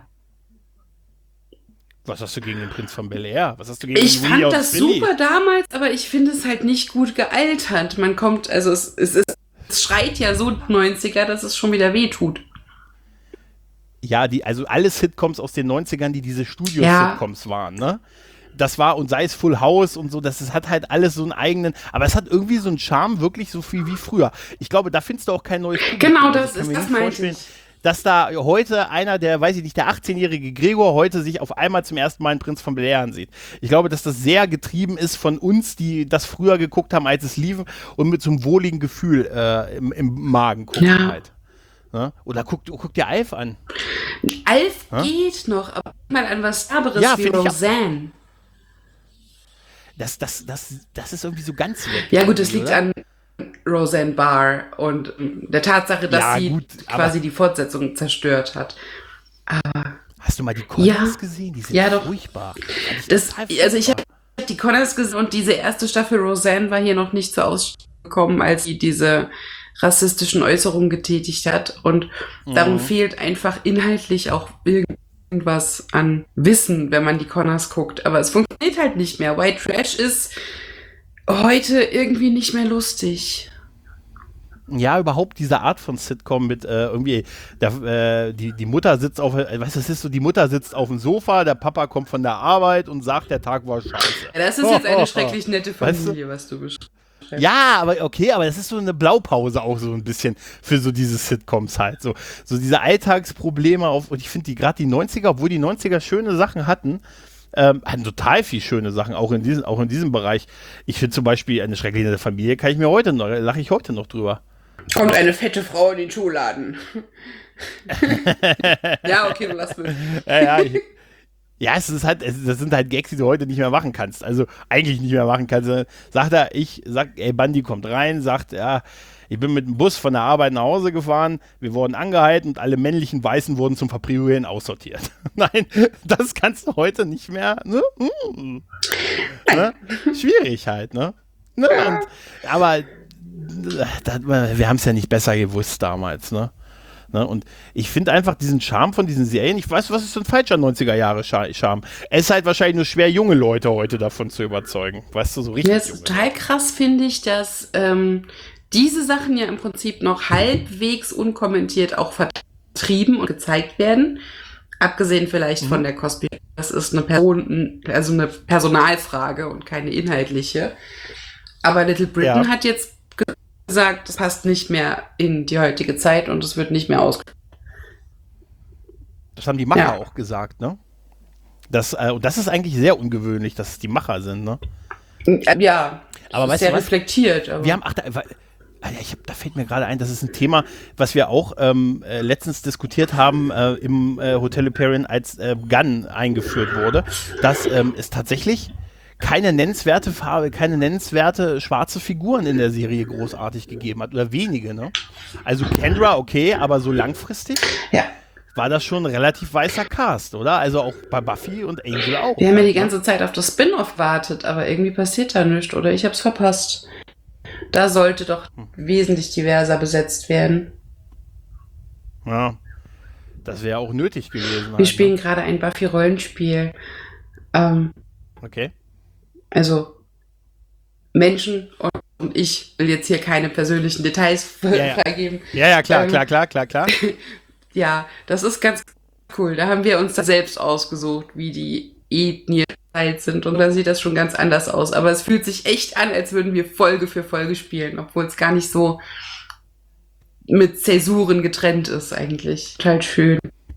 Was hast du gegen den Prinz von Bel-Air? Was hast du gegen Ich fand das super damals, aber ich finde es halt nicht gut gealtert. Es schreit ja so 90er, dass es schon wieder wehtut. Ja, also alle Sitcoms aus den 90ern, die diese Studio-Sitcoms waren, ne? Das war, und sei es Full House und so, hat halt alles so einen eigenen, aber es hat irgendwie so einen Charme, wirklich so viel wie früher. Ich glaube, da findest du auch kein neues Publikum. Genau, das meinte ich. Dass da heute einer, der 18-jährige Gregor heute sich auf einmal zum ersten Mal einen Prinz von Bel-Air ansieht. Ich glaube, dass das sehr getrieben ist von uns, die das früher geguckt haben, als es lief und mit so einem wohligen Gefühl im Magen gucken halt. Ja? Oder guck dir Alf an. Alf geht noch, aber mal an was Starberes wie Roseanne. Das ist irgendwie so ganz weg. Ja gut, das liegt an Roseanne Barr und der Tatsache, dass sie quasi die Fortsetzung zerstört hat. Aber hast du mal die Connors gesehen? Die sind furchtbar. Ich habe die Connors gesehen und diese erste Staffel Roseanne war hier noch nicht zur Ausstrahlung gekommen, als sie diese rassistischen Äußerungen getätigt hat. Und darum fehlt einfach inhaltlich auch irgendwas an Wissen, wenn man die Connors guckt. Aber es funktioniert halt nicht mehr. White Trash ist heute irgendwie nicht mehr lustig. Ja, überhaupt diese Art von Sitcom mit irgendwie, die Mutter sitzt die Mutter sitzt auf dem Sofa, der Papa kommt von der Arbeit und sagt, der Tag war scheiße. Ja, das ist jetzt eine schrecklich nette Familie, was du beschreibst. Ja, aber das ist so eine Blaupause auch so ein bisschen für so diese Sitcoms halt. So diese Alltagsprobleme und ich finde gerade die 90er, obwohl die 90er schöne Sachen hatten total viel schöne Sachen, auch in diesem Bereich. Ich finde zum Beispiel eine schrecklich nette Familie, lache ich heute noch drüber. Kommt eine fette Frau in den Schuhladen. Ja, okay, du lass mich. Ja, das sind halt Gags, die du heute nicht mehr machen kannst. Also eigentlich nicht mehr machen kannst. Bundy kommt rein, sagt, ja, ich bin mit dem Bus von der Arbeit nach Hause gefahren, wir wurden angehalten und alle männlichen Weißen wurden zum Verprügeln aussortiert. Nein, das kannst du heute nicht mehr. Ne? Ne? Schwierig halt, ne? Aber wir haben es ja nicht besser gewusst damals, ne? Und ich finde einfach diesen Charme von diesen Serien, ich weiß, was ist so ein falscher 90er-Jahre-Charme? Es ist halt wahrscheinlich nur schwer, junge Leute heute davon zu überzeugen. Weißt du, so richtig. Ja, es ist total krass, finde ich, dass diese Sachen ja im Prinzip noch halbwegs unkommentiert auch vertrieben und gezeigt werden. Abgesehen vielleicht von der Cosby. Das ist eine eine Personalfrage und keine inhaltliche. Aber Little Britain hat jetzt gesagt, das passt nicht mehr in die heutige Zeit und es wird nicht mehr ausgeführt. Das haben die Macher auch gesagt, ne? Und das ist eigentlich sehr ungewöhnlich, dass es die Macher sind, ne? Ja, aber ist sehr reflektiert. Aber wir haben, da fällt mir gerade ein, das ist ein Thema, was wir auch letztens diskutiert haben im Hotel Hyperion, als Gunn eingeführt wurde, dass es tatsächlich keine nennenswerte schwarze Figuren in der Serie großartig gegeben hat. Oder wenige, ne? Also Kendra, okay, aber so langfristig war das schon ein relativ weißer Cast, oder? Also auch bei Buffy und Angel auch. Wir haben ja die ganze Zeit auf das Spin-off gewartet, aber irgendwie passiert da nichts, oder ich hab's verpasst. Da sollte doch wesentlich diverser besetzt werden. Ja, das wäre auch nötig gewesen. Wir spielen gerade ein Buffy-Rollenspiel. Okay. Also Menschen und ich will jetzt hier keine persönlichen Details freigeben. Ja, klar. Ja, das ist ganz cool. Da haben wir uns da selbst ausgesucht, wie die Ethnien verteilt sind. Und da sieht das schon ganz anders aus. Aber es fühlt sich echt an, als würden wir Folge für Folge spielen, obwohl es gar nicht so mit Zäsuren getrennt ist eigentlich. Total schön.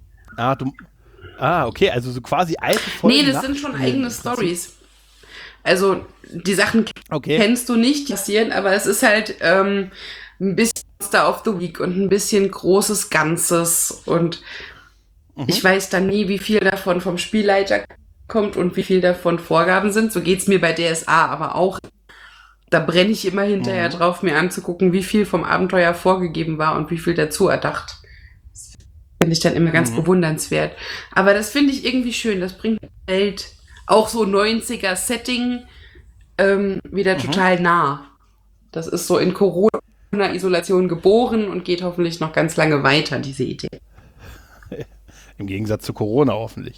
Okay, also so quasi alte Folgen. Nee, das sind schon eigene Stories. Also die Sachen kennst du nicht, die passieren, aber es ist halt ein bisschen Monster of the Week und ein bisschen großes Ganzes und ich weiß dann nie, wie viel davon vom Spielleiter kommt und wie viel davon Vorgaben sind. So geht's mir bei DSA aber auch. Da brenne ich immer hinterher drauf, mir anzugucken, wie viel vom Abenteuer vorgegeben war und wie viel dazu erdacht. Das finde ich dann immer ganz bewundernswert. Aber das finde ich irgendwie schön. Das bringt die Welt, auch so 90er-Setting, wieder total nah. Das ist so in Corona-Isolation geboren und geht hoffentlich noch ganz lange weiter, diese Idee. Im Gegensatz zu Corona hoffentlich.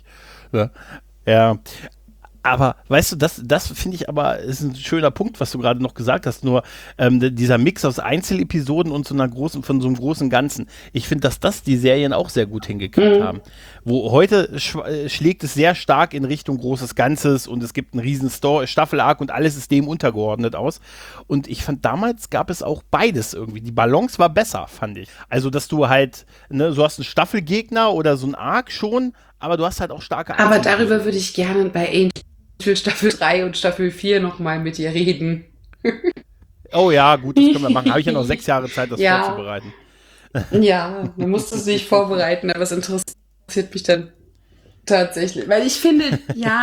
Ja. Aber weißt du, das finde ich aber, ist ein schöner Punkt, was du gerade noch gesagt hast, nur dieser Mix aus Einzelepisoden und von so einem großen Ganzen. Ich finde, dass das die Serien auch sehr gut hingekriegt haben. Wo heute schlägt es sehr stark in Richtung großes Ganzes und es gibt einen riesen Staffel-Arc und alles ist dem untergeordnet aus. Und ich fand, damals gab es auch beides irgendwie. Die Balance war besser, fand ich. Also, dass du halt, so hast einen Staffelgegner oder so einen Arc schon, aber du hast halt auch starke Aber darüber würde ich gerne bei Angel Staffel 3 und Staffel 4 nochmal mit dir reden. Oh ja, gut, das können wir machen. Habe ich ja noch 6 Jahre Zeit, das vorzubereiten. Ja, man musste sich vorbereiten, aber es interessiert mich dann tatsächlich. Weil ich finde,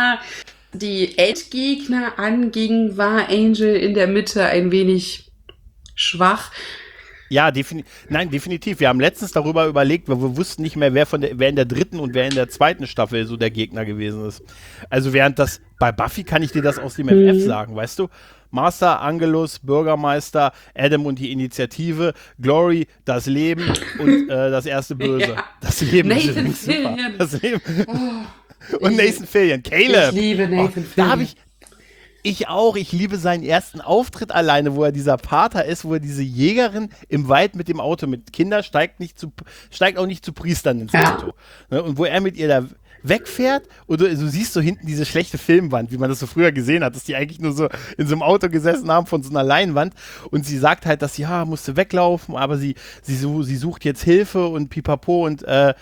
die Endgegner anging, war Angel in der Mitte ein wenig schwach. Ja, definitiv. Wir haben letztens darüber überlegt, weil wir wussten nicht mehr, wer in der dritten und wer in der zweiten Staffel so der Gegner gewesen ist. Also während das, bei Buffy kann ich dir das aus dem FF sagen, weißt du? Master, Angelus, Bürgermeister, Adam und die Initiative, Glory, das Leben und das erste Böse. Ja. Das Leben Nathan ist super. Fillion. Das Leben. Und Nathan Fillion. Caleb. Ich liebe Nathan Fillion. Ich auch. Ich liebe seinen ersten Auftritt alleine, wo er dieser Pater ist, wo er diese Jägerin im Wald mit dem Auto mit Kindern steigt auch nicht zu Priestern ins Auto. Ne? Und wo er mit ihr da wegfährt und du siehst so hinten diese schlechte Filmwand, wie man das so früher gesehen hat, dass die eigentlich nur so in so einem Auto gesessen haben von so einer Leinwand und sie sagt halt, dass sie musste weglaufen, aber sie sucht jetzt Hilfe und pipapo und er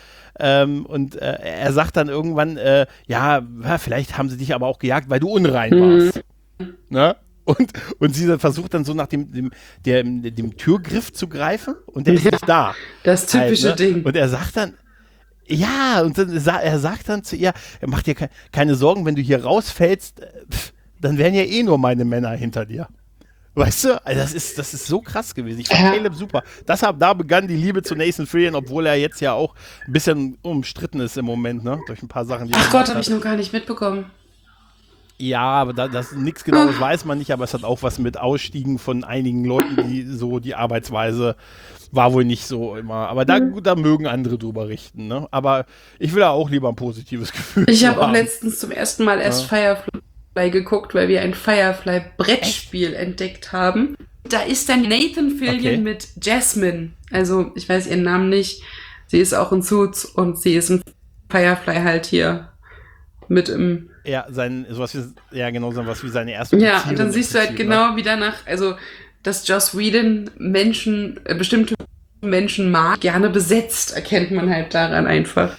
sagt dann irgendwann, vielleicht haben sie dich aber auch gejagt, weil du unrein warst. Ne? Und sie versucht dann so nach dem Türgriff zu greifen und der ist nicht da. Das typische Ding. Und er sagt dann, und er sagt dann zu ihr, mach dir keine Sorgen, wenn du hier rausfällst, dann wären ja nur meine Männer hinter dir. Weißt du? Also das ist so krass gewesen. Ich fand Caleb super. Da begann die Liebe zu Nathan Fillion, obwohl er jetzt ja auch ein bisschen umstritten ist im Moment, ne? Durch ein paar Sachen, die Ach Gott, habe ich noch gar nicht mitbekommen. Ja, aber nichts Genaues weiß man nicht, aber es hat auch was mit Ausstiegen von einigen Leuten, die Arbeitsweise war wohl nicht so immer. Aber da mögen andere drüber richten, ne? Aber ich will ja auch lieber ein positives Gefühl. Ich habe auch letztens zum ersten Mal erst Firefly geguckt, weil wir ein Firefly-Brettspiel entdeckt haben. Da ist dann Nathan Fillion mit Jasmine. Also, ich weiß ihren Namen nicht. Sie ist auch in Suits und sie ist in Firefly halt hier mit im... Ja, sowas wie seine erste Beziehung. Ja, und dann siehst du halt genau, wie danach, also, dass Joss Whedon bestimmte Menschen mag, gerne besetzt, erkennt man halt daran einfach.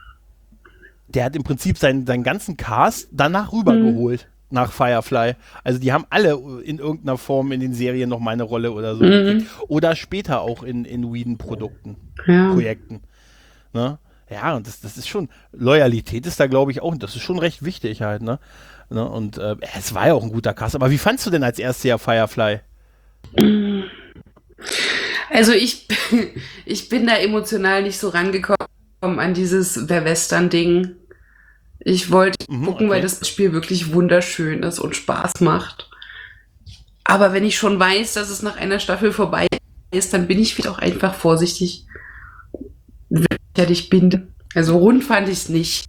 Der hat im Prinzip seinen ganzen Cast danach rübergeholt, nach Firefly. Also die haben alle in irgendeiner Form in den Serien noch mal eine Rolle oder so. Oder später auch in Whedon-Projekten. Ne? Ja, und das ist schon, Loyalität ist da, glaube ich, auch, und das ist schon recht wichtig halt, ne? Und es war ja auch ein guter Cast. Aber wie fandst du denn als erstes Jahr Firefly? Also ich bin da emotional nicht so rangekommen. an dieses Western-Ding. Ich wollte gucken, weil das Spiel wirklich wunderschön ist und Spaß macht. Aber wenn ich schon weiß, dass es nach einer Staffel vorbei ist, dann bin ich wieder auch einfach vorsichtig, wenn ich bin. Also rund fand ich es nicht.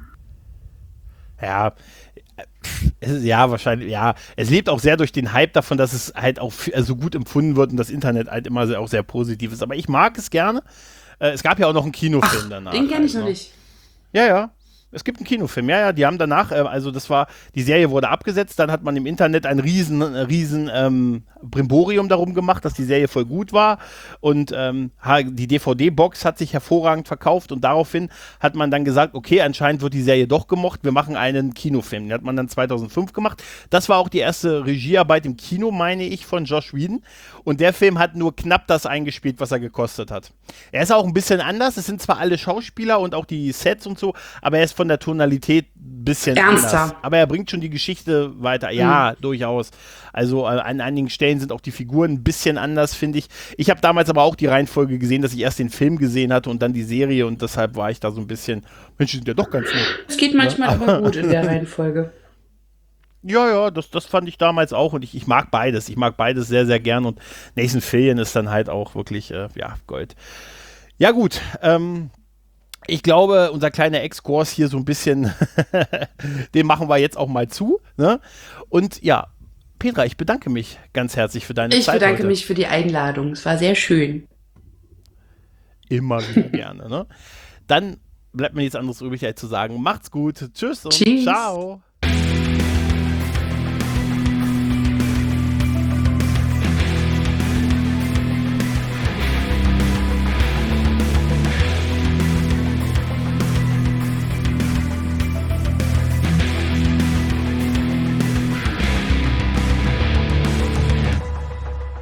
Ja, ja, wahrscheinlich, ja. Es lebt auch sehr durch den Hype davon, dass es halt auch so gut empfunden wird und das Internet halt immer auch sehr positiv ist. Aber ich mag es gerne. Es gab ja auch noch einen Kinofilm danach. Den kenne ich noch nicht. Ja, ja. Es gibt einen Kinofilm, ja, die haben danach, also das war, die Serie wurde abgesetzt, dann hat man im Internet ein riesen Brimborium darum gemacht, dass die Serie voll gut war und die DVD-Box hat sich hervorragend verkauft und daraufhin hat man dann gesagt, okay, anscheinend wird die Serie doch gemocht, wir machen einen Kinofilm. Den hat man dann 2005 gemacht. Das war auch die erste Regiearbeit im Kino, meine ich, von Joss Whedon und der Film hat nur knapp das eingespielt, was er gekostet hat. Er ist auch ein bisschen anders, es sind zwar alle Schauspieler und auch die Sets und so, aber er ist von der Tonalität ein bisschen ernster. Anders. Aber er bringt schon die Geschichte weiter. Ja, durchaus. Also an einigen Stellen sind auch die Figuren ein bisschen anders, finde ich. Ich habe damals aber auch die Reihenfolge gesehen, dass ich erst den Film gesehen hatte und dann die Serie und deshalb war ich da so ein bisschen, Mensch, die sind ja doch ganz nett. Es geht manchmal aber gut in der Reihenfolge. Ja, das fand ich damals auch und ich mag beides. Ich mag beides sehr, sehr gern und Nathan Fillion ist dann halt auch wirklich, Gold. Ja gut, ich glaube, unser kleiner Exkurs hier so ein bisschen, den machen wir jetzt auch mal zu. Ne? Und ja, Petra, ich bedanke mich ganz herzlich für deine Zeit. Ich bedanke heute. mich für die Einladung. Es war sehr schön. Immer wieder gerne. Ne? Dann bleibt mir nichts anderes übrig, als zu sagen, macht's gut. Tschüss und Tschüss. Ciao.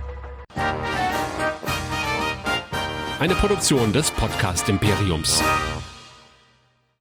Eine Produktion des Podcast Imperiums.